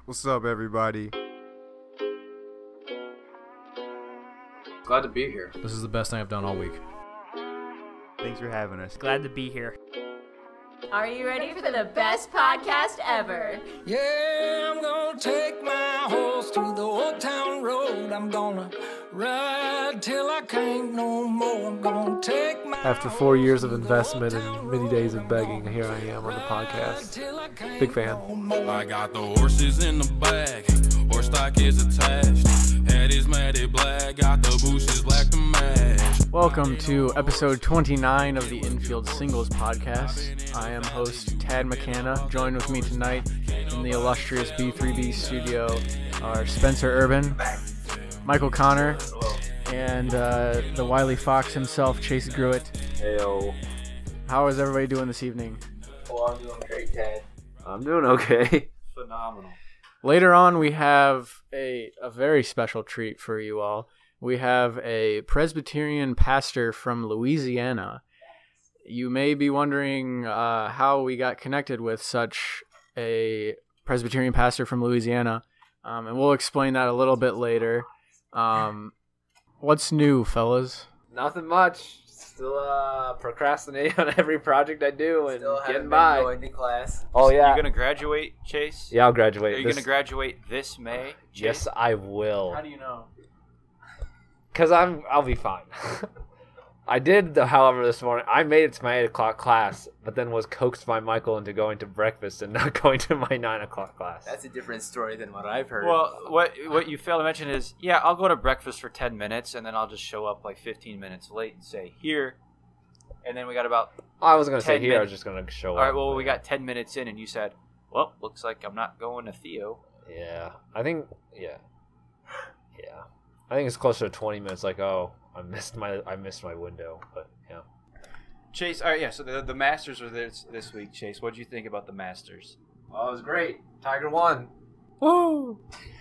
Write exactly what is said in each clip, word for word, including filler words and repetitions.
What's up, everybody? Glad to be here. This is the best thing I've done all week. Thanks for having us. Glad to be here. Are you ready for the best podcast ever? Yeah, I'm gonna take my horse to the old town road. I'm gonna ride till I can't no more. I'm gonna take my After four years of investment and many days of begging, here I am on the podcast. Big fan. I got the horses in the bag, horse stock is attached. Head is matted black, got the bushes black to match. Welcome to episode twenty-nine of the Infield Singles podcast. I am host Tad McCanna. Joined with me tonight in the illustrious B three B studio are Spencer Urban, Michael Connor, and uh, the wily fox himself, Chase Gruitt. Heyo. How is everybody doing this evening? Well, I'm doing great, Ted. I'm doing okay. Phenomenal. Later on, we have a, a very special treat for you all. We have a Presbyterian pastor from Louisiana. You may be wondering uh, how we got connected with such a Presbyterian pastor from Louisiana, um, and we'll explain that a little bit later. Um, what's new, fellas? Nothing much. Still uh, procrastinating on every project I do and Still getting haven't by. been going to class. Oh yeah. You're gonna graduate, Chase? Yeah, I'll graduate. Are you this... gonna graduate this May, Chase? Yes, I will. How do you know? Cause I'm, I'll be fine. I did, however, this morning. I made it to my eight o'clock class, but then was coaxed by Michael into going to breakfast and not going to my nine o'clock class. That's a different story than what I've heard. Well, what what you failed to mention is, yeah, I'll go to breakfast for ten minutes, and then I'll just show up like fifteen minutes late and say, here. And then we got about I was gonna say ten here. I was minutes. just gonna show All up. right, well, we got ten minutes in, and you said, well, looks like I'm not going to Theo. Yeah, I think. Yeah, yeah. I think it's closer to twenty minutes. Like, oh, I missed my, I missed my window. But yeah. Chase, all right, yeah, so the, the Masters were this, this week, Chase. What did you think about the Masters? Oh, it was great. Tiger won. Woo!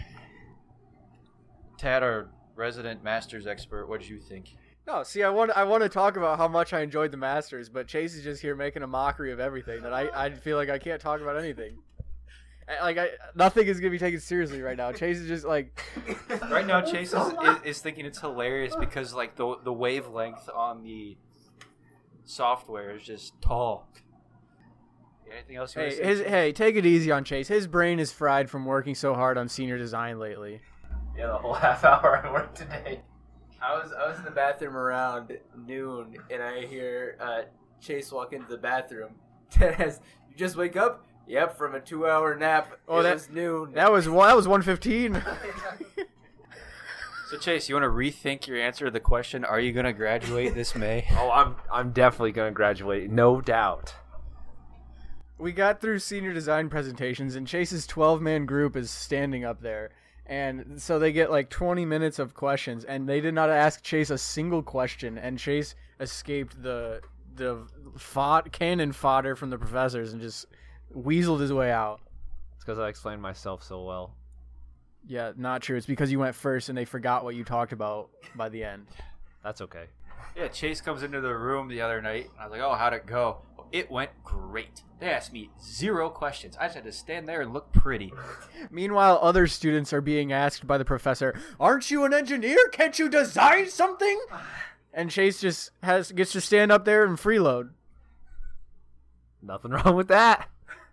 Tad, our resident Masters expert, what did you think? No, see, I want I want to talk about how much I enjoyed the Masters, but Chase is just here making a mockery of everything. That I, I feel like I can't talk about anything. Like I, nothing is gonna be taken seriously right now. Chase is just like. Right now, Chase is, is, is thinking it's hilarious because like the the wavelength on the software is just tall. Anything else you Hey, want to say? his, hey, take it easy on Chase. His brain is fried from working so hard on senior design lately. Yeah, the whole half hour I worked today. I was I was in the bathroom around noon, and I hear uh, Chase walk into the bathroom. Ted has, you just wake up? Yep, from a two-hour nap. Oh, it that was noon. That was one. That was one fifteen. So Chase, you want to rethink your answer to the question? Are you going to graduate this May? Oh, I'm, I'm definitely gonna graduate, no doubt. We got through senior design presentations, and Chase's twelve-man group is standing up there. And so they get like twenty minutes of questions, and they did not ask Chase a single question, and Chase escaped the the fod- cannon fodder from the professors and just weaseled his way out. It's because I explained myself so well. Yeah, not true. It's because you went first, and they forgot what you talked about by the end. That's okay. Yeah, Chase comes into the room the other night, and I was like, oh, how'd it go? Well, it went great. They asked me zero questions. I just had to stand there and look pretty. Meanwhile, other students are being asked by the professor, aren't you an engineer? Can't you design something? And Chase just has gets to stand up there and freeload. Nothing wrong with that.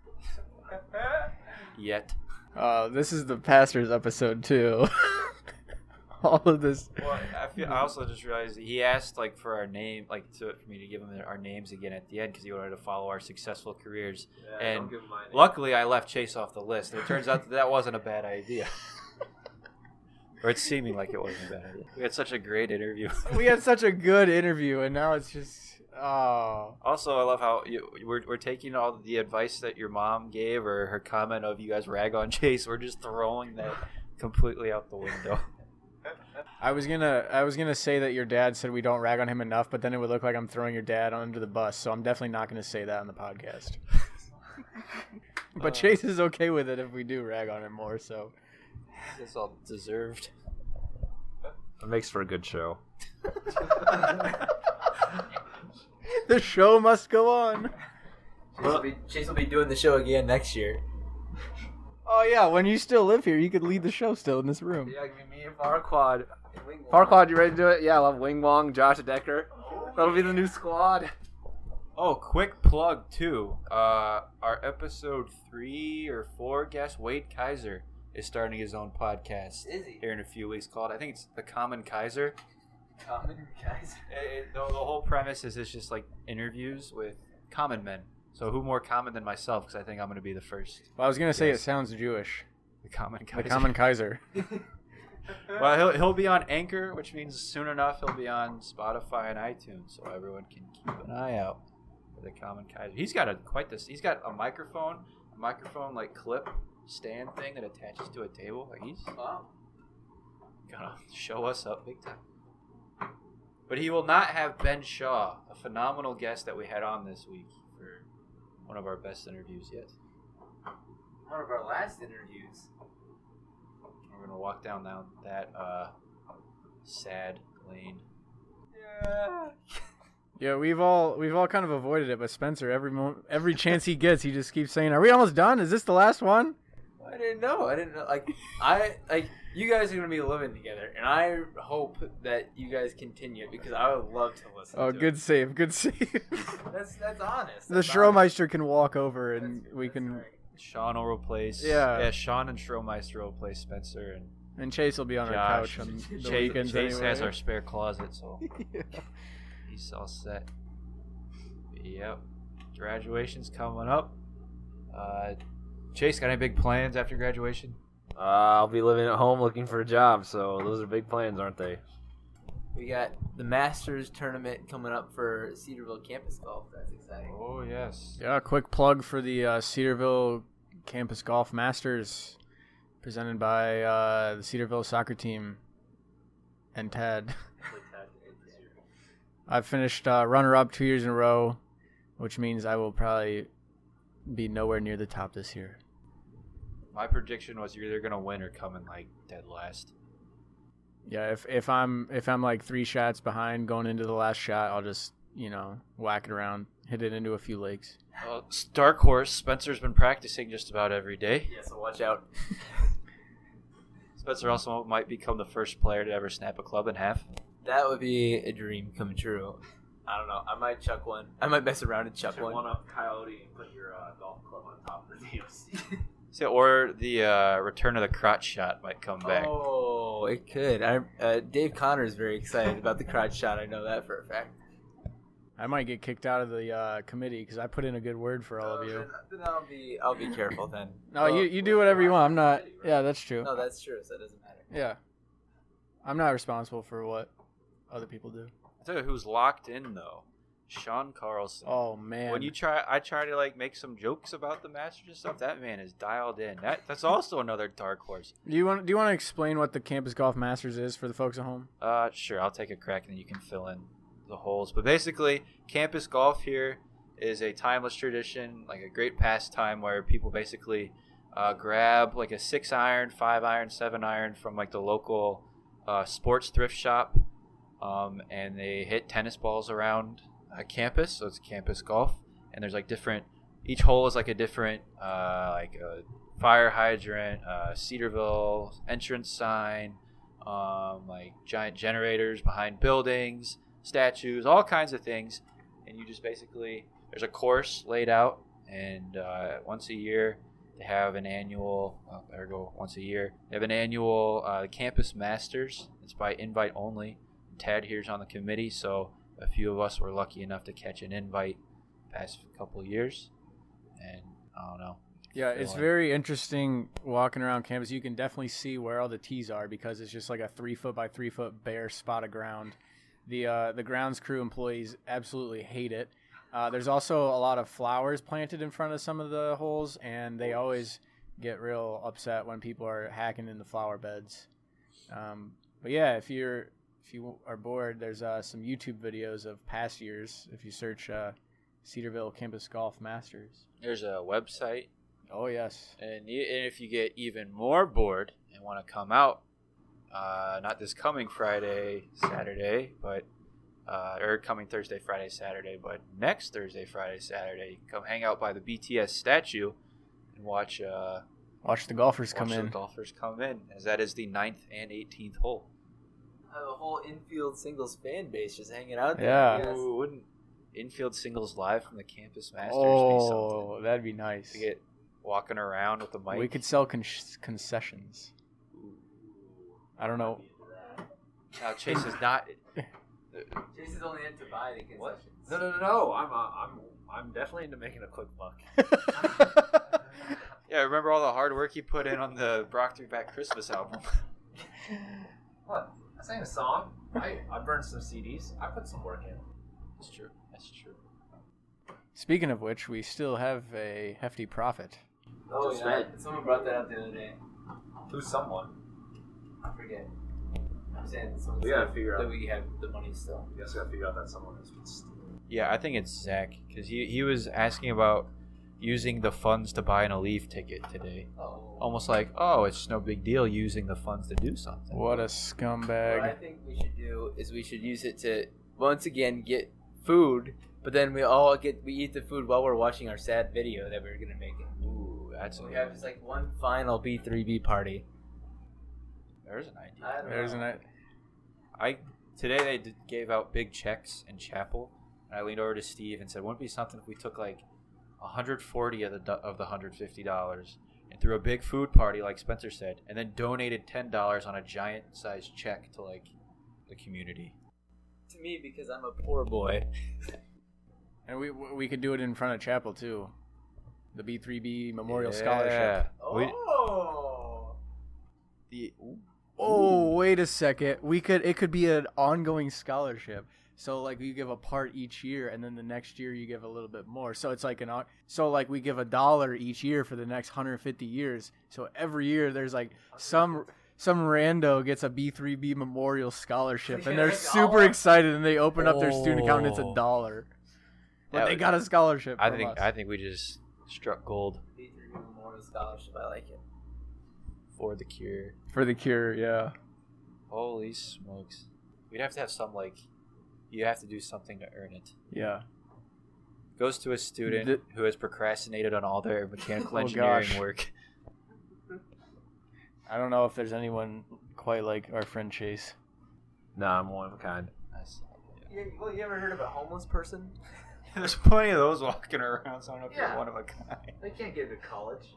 Yet. Uh, this is the pastor's episode, too. All of this. Well, I, feel, I also just realized that he asked like for our name, like to, for me to give him our names again at the end because he wanted to follow our successful careers. Yeah, and don't give him my name. luckily, I left Chase off the list. And it turns out that that wasn't a bad idea. Or it's seeming like it wasn't a bad idea. We had such a great interview. We had such a good interview, and now it's just, oh. Also, I love how you, we're we're taking all the advice that your mom gave or her comment of you guys rag on Chase. We're just throwing that completely out the window. I was gonna, I was gonna say that your dad said we don't rag on him enough, but then it would look like I'm throwing your dad under the bus. So I'm definitely not gonna say that on the podcast. But Uh, Chase is okay with it if we do rag on him more. So It's all deserved. It makes for a good show. the show must go on. Chase will, be, Chase will be doing the show again next year. Oh yeah, when you still live here, you could lead the show still in this room. Yeah, it could be me and Farquad. Farquad, you ready to do it? Yeah, I love Wing Wong, Josh Decker. That'll be the new squad. Oh, quick plug too. Uh, our episode three or four guest Wade Kaiser is starting his own podcast. Is he? Here in a few weeks called, I think it's The Common Kaiser. Common guys. It, it, the, the whole premise is it's just like interviews with common men. So who more common than myself? Because I think I'm going to be the first. Well, I was gonna say Yes. it sounds Jewish. The Common Kaiser. The common Kaiser. Well, he'll he'll be on Anchor, which means soon enough he'll be on Spotify and iTunes, so everyone can keep an eye out for the Common Kaiser. He's got a quite this. He's got a microphone, a microphone like clip stand thing that attaches to a table. Like he's Wow. gonna show us up big time. But he will not have Ben Shaw, a phenomenal guest that we had on this week for one of our best interviews yet. One of our last interviews. We're gonna walk down down that uh, sad lane. Yeah. Yeah, we've all we've all kind of avoided it, but Spencer, every mo- every chance he gets, he just keeps saying, "Are we almost done? Is this the last one?" I didn't know. I didn't know. Like, I like you guys are gonna be living together, and I hope that you guys continue because I would love to listen. Oh, to good It. save, good save. That's that's honest. The That's Schromeister can walk over honest. and That's- we that's can, right. Sean will replace. Yeah. Yeah, Sean and Schromeister will replace Spencer and and Chase will be on our Josh. couch on the Chase, weekends Chase anyway. has our spare closet, so Yeah. he's all set. Yep. Graduation's coming up. Uh, Chase, got any big plans after graduation? Uh, I'll be living at home looking for a job, so those are big plans, aren't they? We got the Masters tournament coming up for Cedarville Campus Golf. That's exciting. Oh, yes. Yeah, quick plug for the uh, Cedarville Campus Golf Masters, presented by uh, the Cedarville soccer team and Tad. I've finished uh, runner-up two years in a row, which means I will probably be nowhere near the top this year. My prediction was you're either going to win or come in, like, dead last. Yeah, if if I'm if I'm like three shots behind going into the last shot, I'll just you know whack it around, hit it into a few lakes. Well, Dark Horse, Spencer's been practicing just about every day. Yeah, so watch out. Spencer also might become the first player to ever snap a club in half. That would be a dream come true. I don't know. I might chuck one. I might mess around and chuck Should one. one up Coyote and put your uh, golf club on top of the D O C. So, or the uh, return of the crotch shot might come back. Oh, it could. I, uh, Dave Connor is very excited about the crotch shot. I know that for a fact. I might get kicked out of the uh, committee because I put in a good word for all of Oh, you. Then, then I'll be I'll be careful then. No, Well, you you do whatever you want. I'm not. Yeah, that's true. No, that's true. So it doesn't matter. Yeah, I'm not responsible for what other people do. I tell you who's locked in though, Sean Carlson. Oh man, When you try, I try to like make some jokes about the Masters and stuff. That man is dialed in. That that's also another dark horse. do you want do you want to explain what the Campus Golf Masters is for the folks at home? Uh, sure, I'll take a crack and then you can fill in the holes. But basically, campus golf here is a timeless tradition, like a great pastime where people basically uh, grab like a six iron, five iron, seven iron from like the local uh, sports thrift shop, um, and they hit tennis balls around a campus. So it's campus golf, and there's like different. Each hole is like a different, uh, like a fire hydrant, uh, Cedarville entrance sign, um, like giant generators behind buildings, statues, all kinds of things. And you just basically, there's a course laid out, and uh, once a year they have an annual, well, there we go, once a year, they have an annual uh, Campus Masters. It's by invite only. Tad here's on the committee, so a few of us were lucky enough to catch an invite past couple of years. And I don't know. Yeah, it's Feeling- very interesting walking around campus. You can definitely see where all the tees are because it's just like a three foot by three foot bare spot of ground. The uh, the grounds crew employees absolutely hate it. Uh, there's also a lot of flowers planted in front of some of the holes, and they always get real upset when people are hacking in the flower beds. Um, but yeah, if you're if you are bored, there's uh, some YouTube videos of past years. If you search uh, Cedarville Campus Golf Masters. There's a website. Oh yes. And, y- and if you get even more bored and want to come out, uh, not this coming Friday, Saturday, but uh, or coming Thursday, Friday, Saturday, but next Thursday, Friday, Saturday, come hang out by the B T S statue and watch uh, Watch the golfers come Watch in. the golfers come in, as that is the ninth and eighteenth hole. Have a whole infield singles fan base just hanging out there. Yeah. Yes. Ooh, wouldn't infield singles live from the Campus Masters be Oh, something? that'd be nice. To get walking around with the mic. We could sell con- concessions. I don't know. Now Chase is not. Chase is only in to buy the concessions. No, no, no, no. I'm, uh, I'm, I'm definitely into making a quick buck. Yeah, remember all the hard work he put in on the Brock Three Back Christmas album. What? I sang a song. I, I burned some C Ds. I put some work in. That's true. That's true. Speaking of which, we still have a hefty profit. Oh, Just yeah. read. Someone brought that up the other day. Who's someone? I forget. I'm saying someone We gotta said figure out- that we have the money still. You guys gotta figure out that someone has been stealing. Yeah, I think it's Zach because he he was asking about using the funds to buy an Aleve ticket today. Oh. Almost like, oh, it's no big deal using the funds to do something. What a What I scumbag. think we should do is we should use it to once again get food, but then we all get we eat the food while we're watching our sad video that we're gonna make. It. Ooh, that's So a we have just like one final B three B party. There's an idea. I don't There's know. an I today they did, gave out big checks in chapel, and I leaned over to Steve and said, "Wouldn't it be something if we took like one hundred forty of the do- of the one hundred fifty dollars and threw a big food party like Spencer said, and then donated ten dollars on a giant sized check to like the community?" To me, because I'm a poor boy. And we we could do it in front of chapel too. The B three B Memorial Yeah. Scholarship. We- Oh. the Oh, wait a second. We could it could be an ongoing scholarship. So like you give a part each year, and then the next year you give a little bit more. So it's like an on- so like we give a dollar each year for the next one hundred fifty years. So every year there's like some some rando gets a B three B Memorial Scholarship, and they're Yeah, super dollar. excited, and they open up their student account and it's a Oh. dollar. But That they would- got a scholarship. I from think us. I think we just struck gold B three B Memorial Scholarship. I like it. for the cure. for the cure. Yeah. Holy smokes! We'd have to have some like you have to do something to earn it. Yeah. Goes to a student The- who has procrastinated on all their mechanical Oh, engineering gosh. work. I don't know if there's anyone quite like our friend Chase. Nah, I'm one of a kind. Nice. Yeah, well, you ever heard of a homeless person? There's plenty of those walking around, so I don't know if Yeah. you're one of a kind. They can't get into college.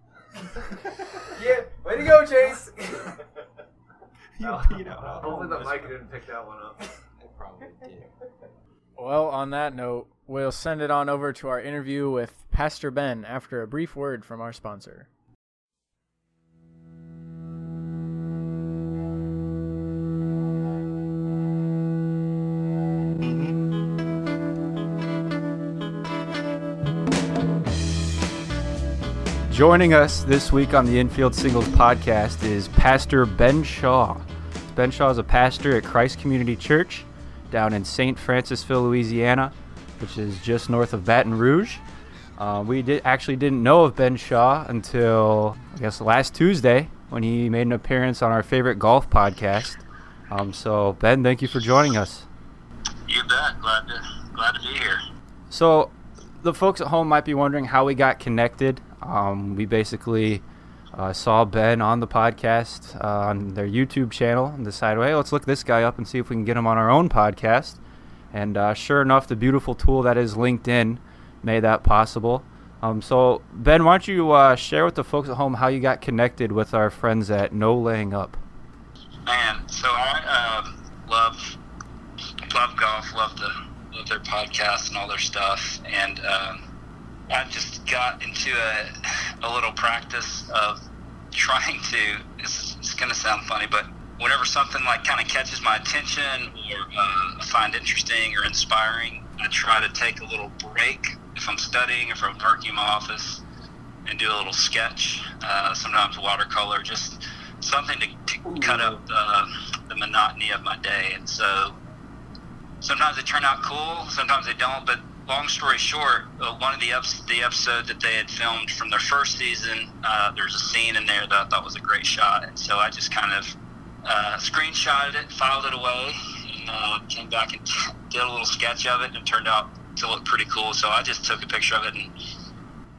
Yeah, way to go, Chase. You Oh, beat out a hopefully the homeless mic person. didn't pick that one up. They probably did. Well, on that note, we'll send it on over to our interview with Pastor Ben after a brief word from our sponsor. Joining us this week on the Infield Singles podcast is Pastor Ben Shaw. Ben Shaw is a pastor at Christ Community Church down in Saint Francisville, Louisiana, which is just north of Baton Rouge. Uh, we did actually didn't know of Ben Shaw until, I guess, last Tuesday when he made an appearance on our favorite golf podcast. Um, so, Ben, thank you for joining us. You bet. Glad to glad to be here. So, the folks at home might be wondering how we got connected. Um, we basically uh, saw Ben on the podcast uh, on their YouTube channel and decided, hey, let's look this guy up and see if we can get him on our own podcast. And uh, sure enough, the beautiful tool that is LinkedIn made that possible. Um, so, Ben, why don't you uh, share with the folks at home how you got connected with our friends at No Laying Up? Man, so I um, love love golf, love the love their podcast and all their stuff, and um, I just got into a, a little practice of trying to. It's, it's going to sound funny, but whenever something like kind of catches my attention or uh, I find interesting or inspiring, I try to take a little break if I'm studying, if I'm working in my office, and do a little sketch. Uh, sometimes watercolor, just something to, to cut up uh, the monotony of my day. And so sometimes they turn out cool, sometimes they don't. But long story short, uh, one of the ups, the episode that they had filmed from their first season, uh, there's a scene in there that I thought was a great shot. And so I just kind of uh, screenshotted it, filed it away, and uh, came back and did a little sketch of it, and it turned out to look pretty cool. So I just took a picture of it and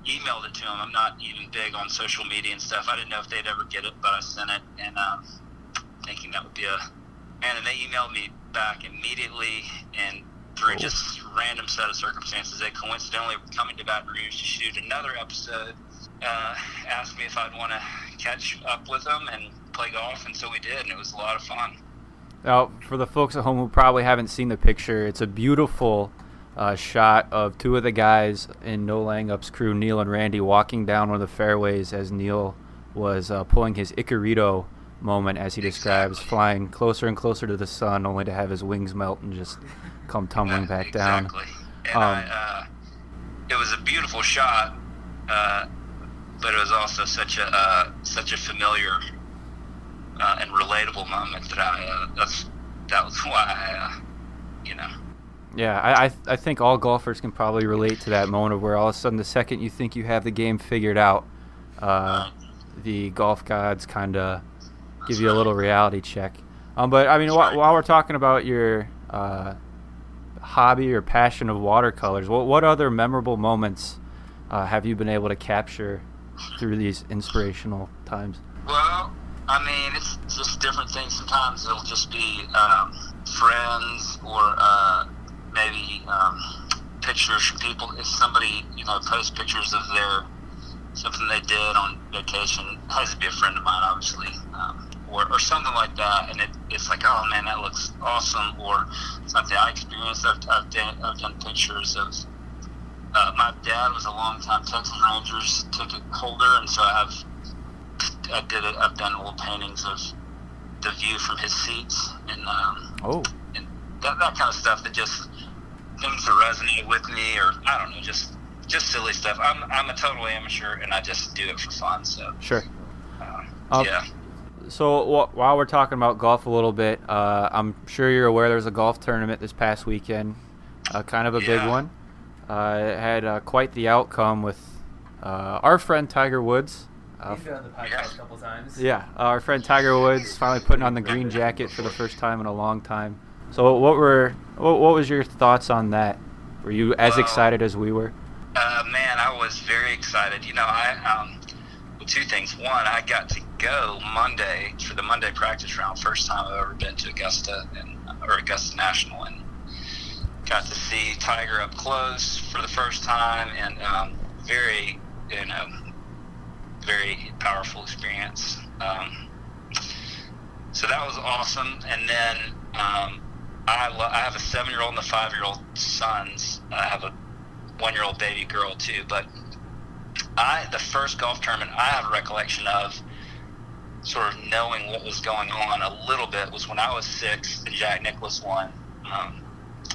emailed it to them. I'm not even big on social media and stuff. I didn't know if they'd ever get it, but I sent it, and um, thinking that would be a, and then they emailed me back immediately, and through just random set of circumstances, they coincidentally were coming to Baton Rouge to shoot another episode. Uh, asked me if I'd want to catch up with them and play golf, and so we did, and it was a lot of fun. Now, for the folks at home who probably haven't seen the picture, it's a beautiful uh, shot of two of the guys in No Laying Up's crew, Neil and Randy, walking down one of the fairways as Neil was uh, pulling his Icarito moment, as he describes, exactly. flying closer and closer to the sun, only to have his wings melt and just come tumbling back exactly. down. And um, I, uh, it was a beautiful shot, uh, but it was also such a uh, such a familiar uh, and relatable moment that I uh, that's that was why I, uh, you know. Yeah, I I, I think all golfers can probably relate to that moment of where all of a sudden the second you think you have the game figured out, uh, uh, the golf gods kind of give you a little reality check. Um, but I mean, wh- while we're talking about your uh, hobby or passion of watercolors, what what other memorable moments uh, have you been able to capture through these inspirational times? Well, I mean, it's just different things. Sometimes it'll just be um, friends or uh, maybe um, pictures from people. If somebody, you know, posts pictures of their something they did on vacation, it has to be a friend of mine, obviously, um, or, or something like that, and it, it's like, oh man, that looks awesome, or something I experienced. I've, I've, done, I've done pictures of, uh, my dad was a longtime Texas Rangers ticket holder, and so I have, I did it, I've done little paintings of the view from his seats, and, um, oh. and that, that kind of stuff that just, things that resonate with me, or I don't know, just, just silly stuff. I'm I'm a total amateur, and I just do it for fun. So sure. Uh, um, yeah. So wh- while we're talking about golf a little bit, uh, I'm sure you're aware there was a golf tournament this past weekend, uh, kind of a yeah. big one. Uh, it had uh, quite the outcome with uh, our friend Tiger Woods. Uh, He's been on the podcast a couple times. Yeah, uh, our friend Tiger Woods finally putting on the green jacket for the first time in a long time. So what were what, what was your thoughts on that? Were you as well, excited as we were? Uh, man, I was very excited. You know, I um, well, two things. One, I got to go Monday for the Monday practice round. First time I've ever been to Augusta and or Augusta National, and got to see Tiger up close for the first time, and um, very, you know, very powerful experience. Um, so that was awesome. And then um, I lo- I have a seven-year-old and a five-year-old sons. I have a one-year-old baby girl too, but I the first golf tournament I have a recollection of sort of knowing what was going on a little bit was when I was six and Jack Nicklaus won um,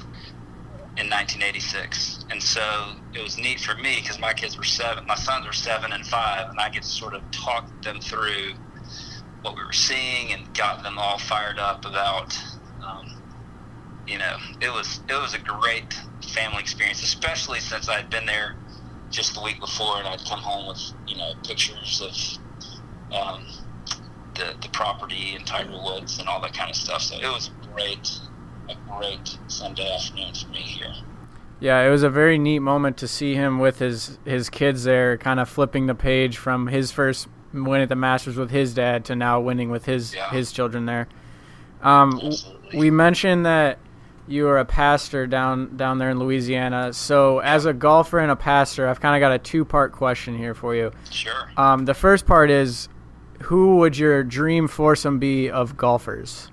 in nineteen eighty-six, and so it was neat for me because my kids were seven, my sons were seven and five, and I get to sort of talk them through what we were seeing and got them all fired up about um, you know, it was it was a great family experience, especially since I had been there just the week before, and I'd come home with, you know, pictures of um, the the property and Tiger Woods and all that kind of stuff. So it was great, a great Sunday afternoon for me here. Yeah, it was a very neat moment to see him with his, his kids there, kind of flipping the page from his first win at the Masters with his dad to now winning with his yeah. his children there. Um, we mentioned that you were a pastor down down there in Louisiana. So as a golfer and a pastor, I've kind of got a two-part question here for you. Sure. Um, the first part is, who would your dream foursome be of golfers?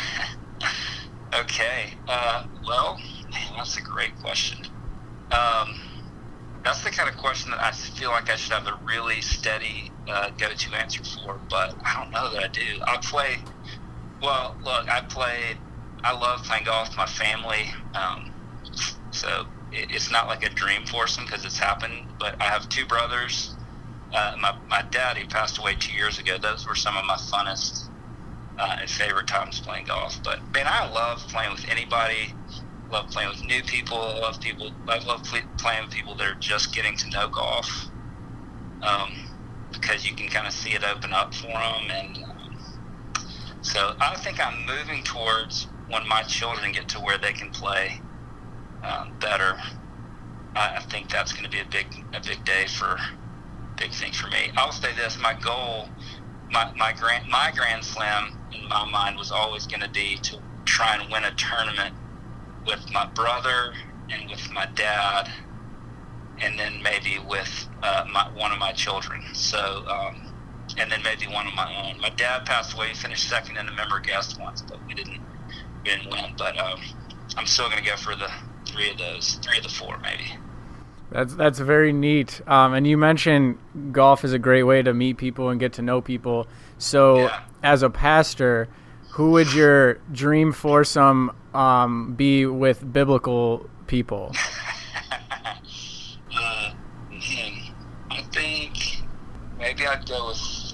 Okay. Uh, well, man, that's a great question. Um, that's the kind of question that I feel like I should have a really steady uh, go-to answer for, but I don't know that I do. I play, well, look, I played, I love playing golf with my family, um, so it, it's not like a dream foursome because it's happened, but I have two brothers. Uh, my, my dad, who passed away two years ago, those were some of my funnest uh, and favorite times playing golf. But, man, I love playing with anybody. Love playing with new people. I love people. I love play, playing with people that are just getting to know golf, um, because you can kind of see it open up for them. And um, so I think I'm moving towards when my children get to where they can play um, better. I, I think that's going to be a big a big day for big thing for me. I'll say this: my goal, my my grand my Grand Slam in my mind was always going to be to try and win a tournament with my brother and with my dad, and then maybe with uh, my one of my children. So, um, and then maybe one of my own. My dad passed away. He finished second in the member guest once, but we didn't we didn't win. But um, I'm still going to go for the three of those, three of the four, maybe. That's that's very neat. Um, and you mentioned golf is a great way to meet people and get to know people. So, Yeah. as a pastor, who would your dream foursome um, be with biblical people? uh, hmm, I think maybe I'd go with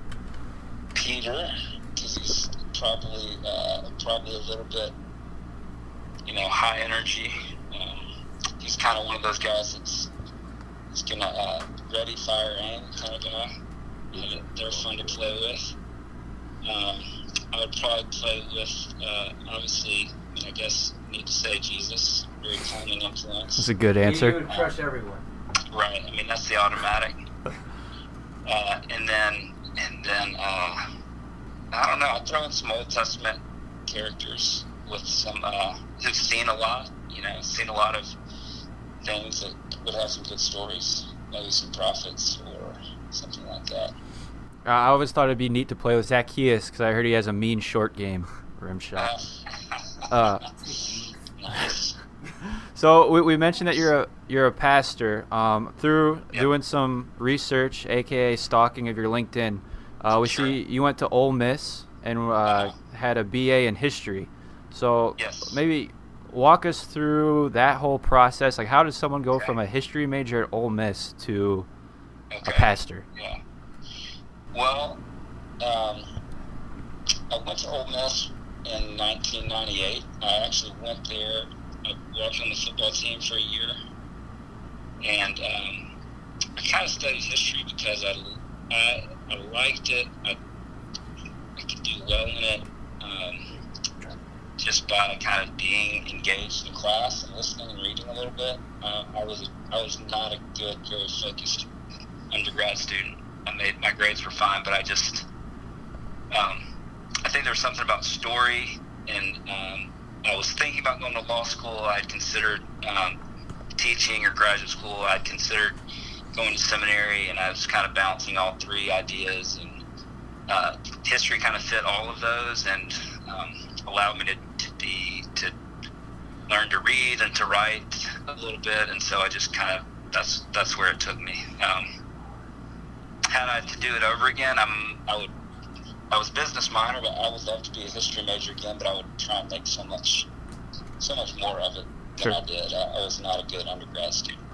Peter, because he's probably uh, probably a little bit, you know, high energy. Um, he's kind of one of those guys that's he's gonna uh, ready, fire, aim kind of guy. And they're fun to play with. Um, I would probably play with, uh, obviously, I, mean, I guess I need to say Jesus, very calming influence. That's a good You answer. would crush everyone. Right. I mean, that's the automatic. Uh, and then, and then, uh, I don't know. I'd throw in some Old Testament characters with some uh, who've seen a lot. You know, seen a lot of things that would have some good stories. Maybe some prophets or something like that. Uh, I always thought it'd be neat to play with Zacchaeus because I heard he has a mean short game, rim shot. Uh, Nice. So we, we mentioned that you're a you're a pastor. Um, through Yep. doing some research, aka stalking of your LinkedIn, uh, we Sure. see you went to Ole Miss and uh, Uh-huh. had a B A in history. So Yes. maybe walk us through that whole process. Like, how does someone go Okay. from a history major at Ole Miss to Okay. a pastor? Yeah. Well, um, I went to Ole Miss in nineteen ninety-eight. I actually went there. I worked on the football team for a year, and um, I kind of studied history because I, I, I liked it. I, I could do well in it, um, just by kind of being engaged in class and listening and reading a little bit. Uh, I was I was not a good, very focused undergrad student. I made my grades were fine, but I just um, I think there's something about story, and um, I was thinking about going to law school. I'd considered um, teaching or graduate school. I'd considered going to seminary, and I was kind of balancing all three ideas. And uh, history kind of fit all of those, and um, allowed me to, to be to learn to read and to write a little bit. And so I just kind of that's that's where it took me. Um, had I to do it over again, I'm I would. I was a business minor, but I would love to be a history major again. But I would try and make so much, so much more of it than Sure. I did. I, I was not a good undergrad student.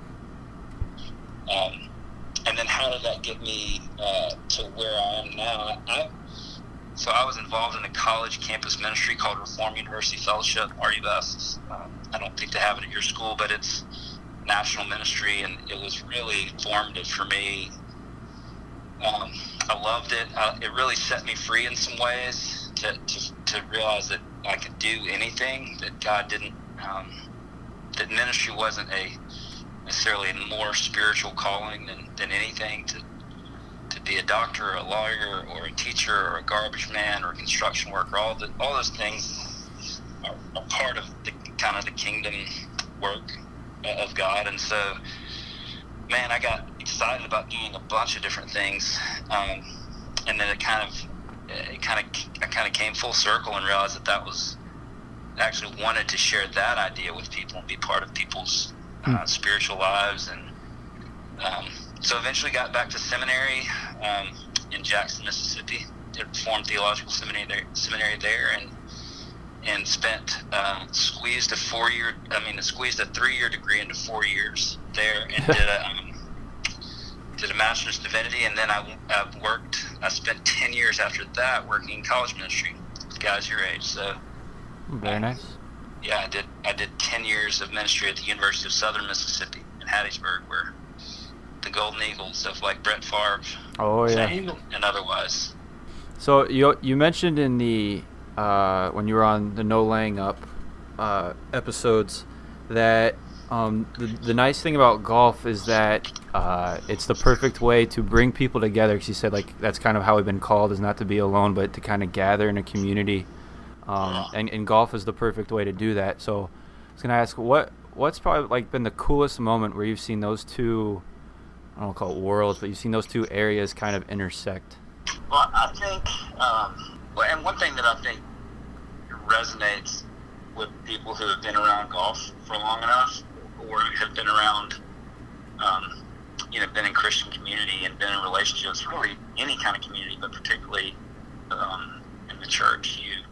Um, and then how did that get me uh, to where I am now? I, I so I was involved in a college campus ministry called Reformed University Fellowship, R U F. Um, I don't think they have it at your school, but it's national ministry, and it was really formative for me. Um, I loved it. Uh, it really set me free in some ways to, to to realize that I could do anything, that God didn't, um, that ministry wasn't a necessarily a more spiritual calling than, than anything, to to be a doctor or a lawyer or a teacher or a garbage man or a construction worker. All the all those things are, are part of the kind of the kingdom work of God. And so, man, I got excited about doing a bunch of different things, um, and then it kind of, it kind of, I kind of came full circle and realized that that was, I actually wanted to share that idea with people and be part of people's uh, spiritual lives, and um, so eventually got back to seminary um, in Jackson, Mississippi, did Reformed Theological Seminary there, seminary there, and and spent um, squeezed a four year, I mean, squeezed a three year degree into four years there, and did a um, did a master's in divinity, and then I uh, worked. I spent ten years after that working in college ministry with guys your age. So Very nice. yeah, I did. I did ten years of ministry at the University of Southern Mississippi in Hattiesburg, where the Golden Eagles of like Brett Favre, Oh yeah. and, and otherwise. So you you mentioned in the uh, when you were on the No Laying Up uh, episodes that Um, the, the nice thing about golf is that uh, it's the perfect way to bring people together. Because you said like that's kind of how we've been called, is not to be alone, but to kind of gather in a community. Um, and, and golf is the perfect way to do that. So I was gonna ask, what what's probably like been the coolest moment where you've seen those two, I don't want to call it worlds, but you've seen those two areas kind of intersect. Well, I think, um, well, and one thing that I think resonates with people who have been around golf for long enough, or have been around, um, you know, been in Christian community and been in relationships, really any kind of community, but particularly um, in the church, you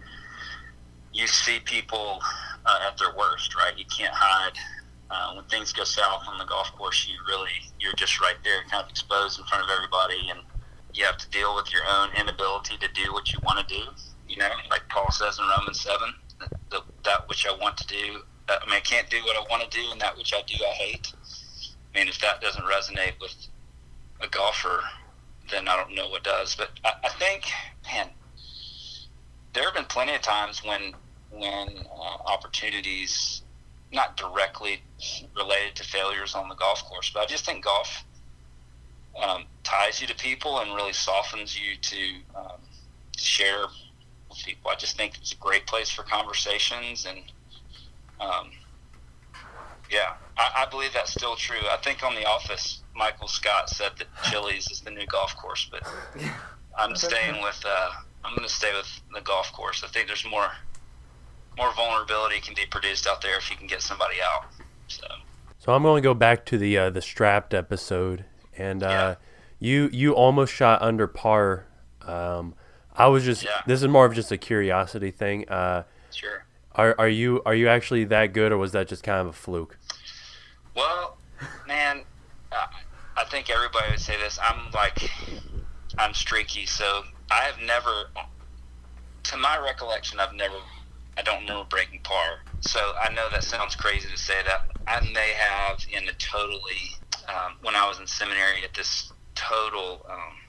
you see people uh, at their worst, right? You can't hide. Uh, when things go south on the golf course, you really, you're just right there, kind of exposed in front of everybody, and you have to deal with your own inability to do what you want to do. You know, like Paul says in Romans seven, the, that which I want to do, uh, I mean, I can't do what I want to do, and that which I do, I hate. I mean, if that doesn't resonate with a golfer, then I don't know what does. But I, I think, man, there have been plenty of times when, when uh, opportunities, not directly related to failures on the golf course, but I just think golf um, ties you to people and really softens you to um, share with people. I just think it's a great place for conversations, and um, yeah, I, I believe that's still true. I think on The Office, Michael Scott said that Chili's is the new golf course, but I'm staying with, uh, I'm going to stay with the golf course. I think there's more more vulnerability can be produced out there if you can get somebody out. So, so I'm going to go back to the uh, the Strapped episode, and uh, Yeah. you you almost shot under par. Um, I was just Yeah. this is more of just a curiosity thing. Uh, sure. are are you are you actually that good, or was that just kind of a fluke? Well, man, uh, I think everybody would say this. I'm like, I'm streaky, so I have never, to my recollection, I've never, I don't remember breaking par. So I know that sounds crazy to say that. I may have in a totally, um, when I was in seminary at this total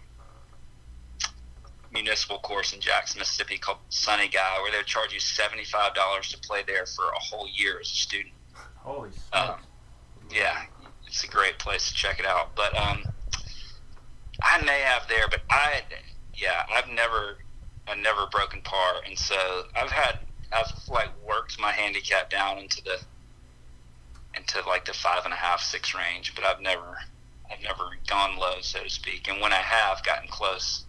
um, municipal course in Jackson, Mississippi called Sunny Guy, where they would charge you seventy-five dollars to play there for a whole year as a student. Holy smokes. Um, yeah, it's a great place to check it out. But um, I may have there, but I, yeah, I've never, I've never broken par, and so I've had, I've like worked my handicap down into the, into like the five and a half, six range, but I've never, I've never gone low, so to speak. And when I have gotten close,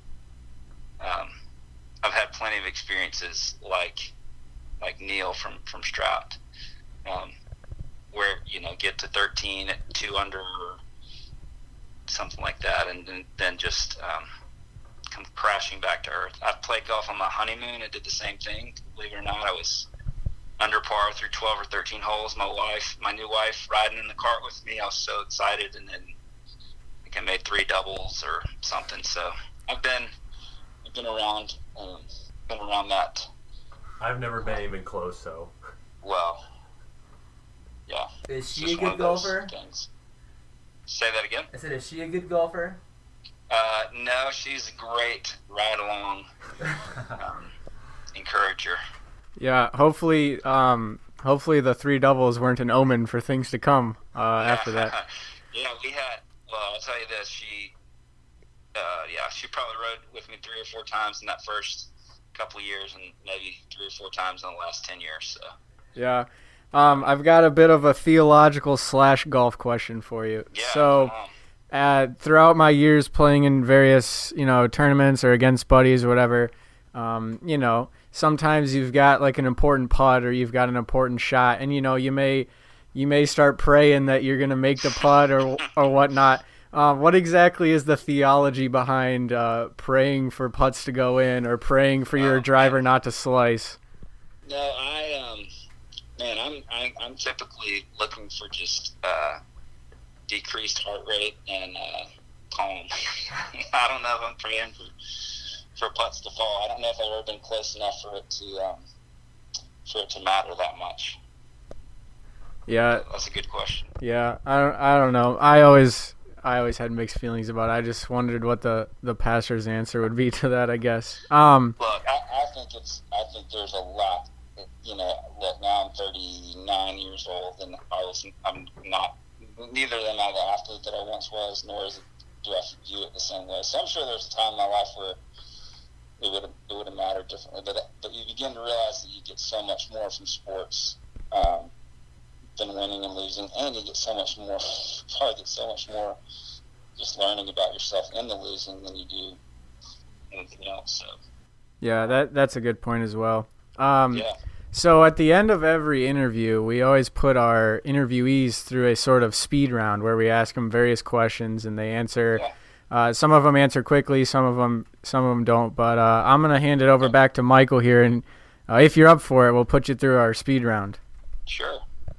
um, I've had plenty of experiences like, like Neil from from Strapped. Um, where, you know, get to thirteen at two under or something like that, and, and then just um, come crashing back to earth. I've played golf on my honeymoon. I did the same thing. Believe it or not, I was under par through twelve or thirteen holes. My wife, my new wife, riding in the cart with me. I was so excited, and then I think I made three doubles or something. So I've been, I've been around, um, been around that. I've never been even close, so. Well. Yeah. Is she Just a one good of those golfer? things. Say that again? I said, is she a good golfer? Uh, no, she's great. Right along. um, encourage her. Yeah, hopefully, um, hopefully the three doubles weren't an omen for things to come uh, after that. Yeah, we had. Well, I'll tell you this. She, uh, yeah, she probably rode with me three or four times in that first couple of years, and maybe three or four times in the last ten years. So. Yeah. Um, I've got a bit of a theological slash golf question for you. Yeah, so, uh, throughout my years playing in various, you know, tournaments or against buddies or whatever, um, you know, sometimes you've got like an important putt or you've got an important shot, and you know, you may, you may start praying that you're gonna make the putt or or whatnot. Uh, what exactly is the theology behind uh, praying for putts to go in or praying for your oh, driver man. not to slice? No, I um. Man, I'm, I'm I'm typically looking for just uh, decreased heart rate and uh, calm. I don't know if I'm praying for for putts to fall. I don't know if I've ever been close enough for it to um, for it to matter that much. Yeah, that's a good question. Yeah, I don't I don't know. I always I always had mixed feelings about it. I just wondered what the, the pastor's answer would be to that, I guess. Um, Look, I, I think it's I think there's a lot. you know, look, now I'm thirty-nine years old, and I was, I'm not, neither am I the athlete that I once was, nor is it, do I view it the same way. So I'm sure there's a time in my life where it would have, it would have mattered differently, but but you begin to realize that you get so much more from sports um, than winning and losing, and you get so much more, probably get so much more just learning about yourself in the losing than you do anything else. So. Yeah, that that's a good point as well. Um, yeah. So at the end of every interview, we always put our interviewees through a sort of speed round where we ask them various questions and they answer. Yeah. Uh, some of them answer quickly, some of them some of them don't. But uh, I'm gonna hand it over back to Michael here, and uh, if you're up for it, we'll put you through our speed round. Sure.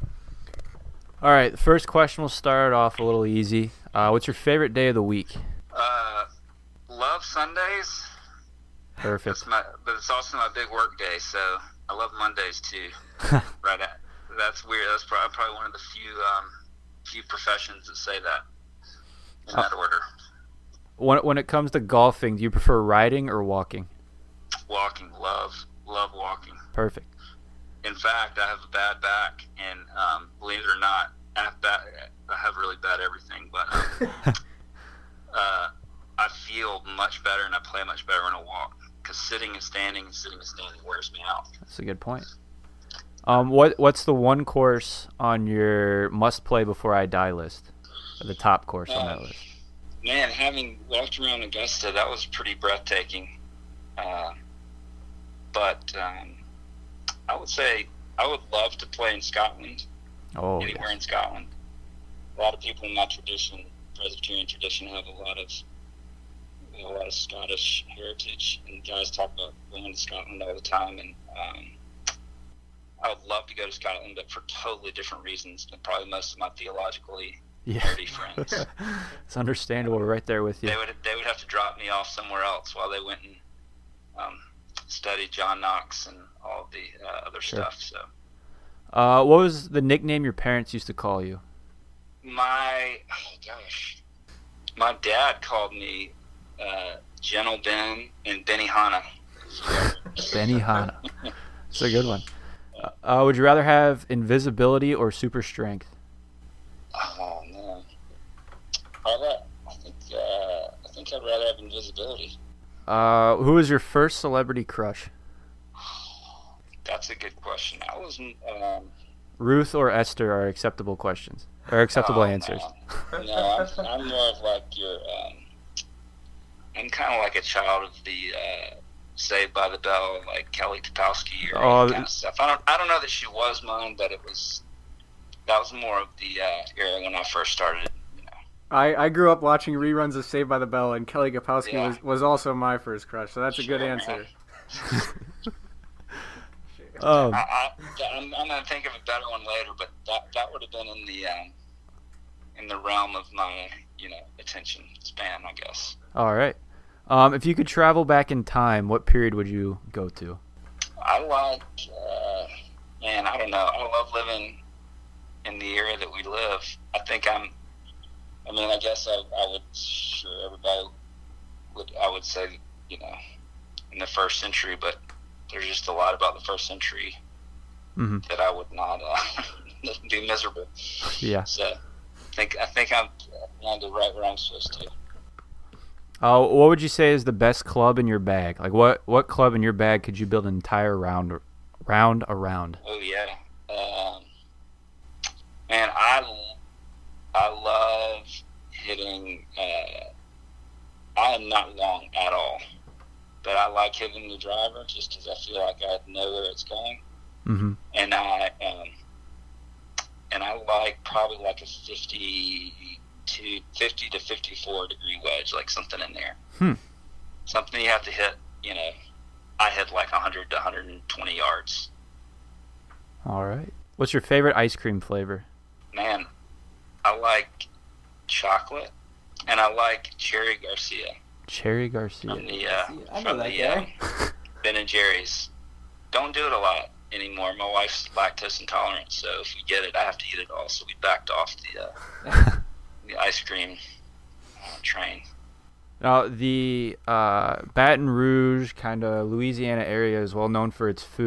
All right, the first question will start off a little easy. Uh, what's your favorite day of the week? Uh, love Sundays. Perfect. That's my, but it's also my big work day, so I love Mondays too. Right at, that's weird. That's probably, probably one of the few um, few professions that say that in that uh, order. When when it comes to golfing, do you prefer riding or walking? Walking. Love love walking. Perfect. In fact, I have a bad back, and um, believe it or not, I have bad. I have really bad everything, but um, uh, I feel much better and I play much better when I walk. Because sitting and standing and sitting and standing wears me out. That's a good point. Um, what what's the one course on your must play before I die list? Or the top course um, on that list? Man, having walked around Augusta, that was pretty breathtaking. Uh, but um, I would say I would love to play in Scotland. Oh, anywhere yes. in Scotland. A lot of people in my tradition, Presbyterian tradition, have a lot of a lot of Scottish heritage, and guys talk about going to Scotland all the time. And um, I would love to go to Scotland, but for totally different reasons than probably most of my theologically yeah. nerdy friends. It's understandable. We're right there with you. They would they would have to drop me off somewhere else while they went and um, studied John Knox and all the uh, other sure. stuff. So, uh, what was the nickname your parents used to call you? My oh gosh, my dad called me uh, Gentle Ben and Benny Hanna. Benny Hanna. That's a good one. Uh, would you rather have invisibility or super strength? Oh man, I, I think uh, I think I'd rather have invisibility. Uh, who was your first celebrity crush? That's a good question. I was um, Ruth or Esther are acceptable questions or acceptable oh, answers. No, no I'm, I'm more of like your. Um, I'm kind of like a child of the uh, Saved by the Bell, like Kelly Kapowski or oh, that kind of stuff. I don't. I don't know that she was mine, but it was. That was more of the uh, era when I first started. You know. I, I grew up watching reruns of Saved by the Bell, and Kelly Kapowski yeah. was, was also my first crush, so that's a sure, good answer. um, I, I, I'm, I'm gonna think of a better one later, but that that would have been in the um, in the realm of my you know attention span, I guess. All right. Um, if you could travel back in time, what period would you go to? I like, uh, man, I don't know. I love living in the era that we live. I think I'm, I mean, I guess I, I would, sure, everybody would, I would say, you know, in the first century, but there's just a lot about the first century mm-hmm. that I would not uh, be miserable. Yeah. So I think, I think I'm landed right where I'm supposed to. Uh, what would you say is the best club in your bag? Like, what, what club in your bag could you build an entire round round around? Oh yeah, um, man, I I love hitting. Uh, I am not long at all, but I like hitting the driver just because I feel like I know where it's going, mm-hmm. and I um, and I like probably like a fifty. To fifty to fifty-four degree wedge, like something in there. Hmm. Something you have to hit, you know, I hit like one hundred to one hundred twenty yards. All right. What's your favorite ice cream flavor? Man, I like chocolate, and I like Cherry Garcia. Cherry Garcia. From the, uh, I know from that the guy. uh, Ben and Jerry's. Don't do it a lot anymore. My wife's lactose intolerant, so if we get it, I have to eat it all. So we backed off the uh, the ice cream uh, train. Now, the uh, Baton Rouge, kind of Louisiana area is well known for its food.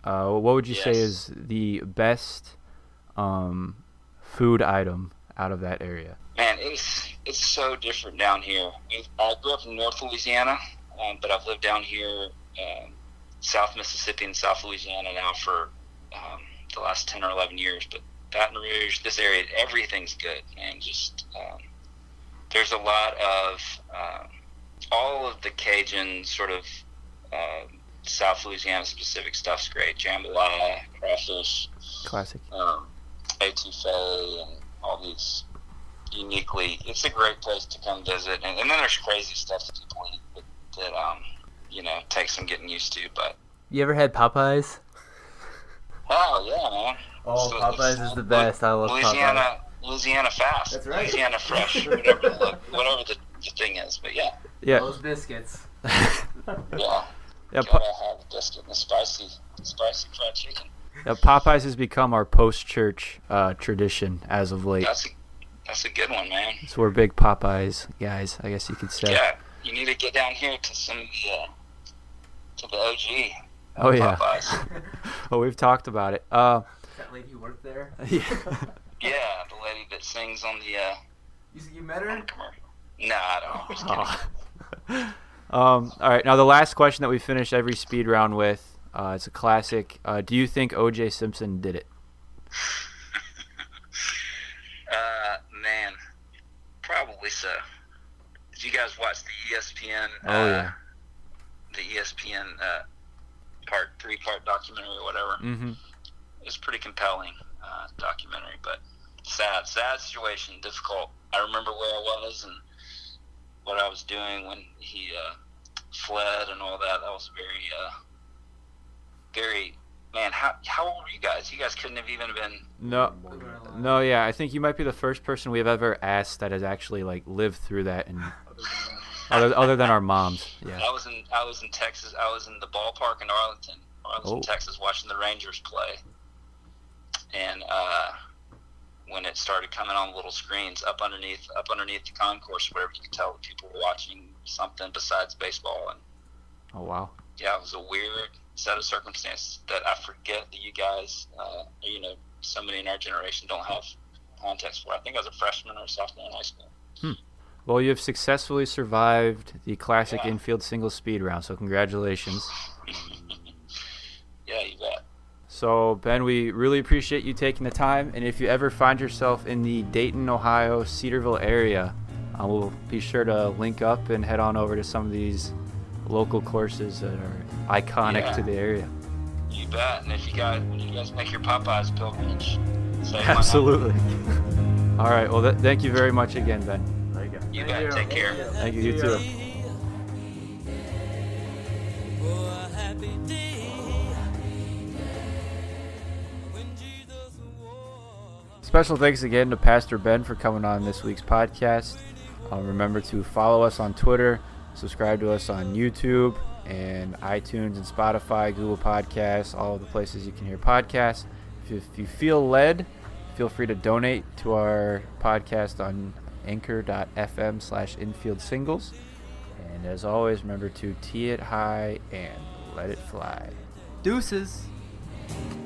Uh, what would you say Yes. is the best um, food item out of that area? Man, it's it's so different down here. I grew up in North Louisiana, um, but I've lived down here, um, South Mississippi and South Louisiana now for um, the last ten or eleven years. But Baton Rouge, this area, everything's good, and just um, there's a lot of um, all of the Cajun sort of uh, South Louisiana specific stuff's great. Jambalaya, crawfish, Classic. um, etouffee, and all these uniquely. It's a great place to come visit, and, and then there's crazy stuff that people eat that, that um you know takes some getting used to. But You ever had Popeyes? oh yeah, man. Oh, So Popeyes it's- is the best. I love Louisiana, Louisiana fast. That's right. Louisiana fresh, whatever, the, whatever the, the thing is. But yeah, Yeah. Those biscuits. yeah. Yeah, Gotta Po- have a biscuit and a spicy, spicy fried chicken. yeah, Popeyes has become our post-church uh, tradition as of late. That's a, that's a good one, man. So we're big Popeyes guys, I guess you could say. Yeah, you need to get down here to some of the, uh, to the O G. Oh, yeah. Popeyes. Oh, we've talked about it. Uh, That lady who worked there. yeah. Yeah, the lady that sings on the uh, You, you met her? commercial. Nah, I don't. I'm just kidding. Oh. um, all right, now the last question that we finish every speed round with, uh, it's a classic. Uh, do you think O J Simpson did it? Uh, man, probably so. Did you guys watch the E S P N? Oh, uh, yeah. The E S P N uh, part three part documentary or whatever. Mm-hmm. It was pretty compelling uh, documentary, but sad, sad situation, difficult. I remember where I was and what I was doing when he uh, fled and all that. That was very, uh, very. Man, how how old were you guys? You guys couldn't have even been. No, no, yeah. I think you might be the first person we have ever asked that has actually like lived through that, and other other than our moms. Yeah. I was in I was in Texas. I was in the ballpark in Arlington, Arlington, Oh. Texas, watching the Rangers play. And uh, when it started coming on little screens up underneath up underneath the concourse, wherever you could tell that people were watching something besides baseball. And Oh wow. yeah, it was a weird set of circumstances that I forget that you guys, uh, you know, somebody in our generation don't have context for. I think I was a freshman or a sophomore in high school. Hmm. Well, you have successfully survived the classic Yeah. infield single speed round, so congratulations. Yeah, you bet. So, Ben, we really appreciate you taking the time. And if you ever find yourself in the Dayton, Ohio, Cedarville area, uh, we'll be sure to link up and head on over to some of these local courses that are iconic Yeah. to the area. You bet. And if you guys, when you guys make your Popeyes pilgrimage, say my Absolutely. All right. Well, th- thank you very much again, Ben. There you go. number. You bet. Take care. Thank you. You too. Special thanks again to Pastor Ben for coming on this week's podcast. Uh, remember to follow us on Twitter, subscribe to us on YouTube and iTunes and Spotify, Google Podcasts, all of the places you can hear podcasts. If you, if you feel led, feel free to donate to our podcast on anchor.fm slash infield singles. And as always, remember to tee it high and let it fly. Deuces.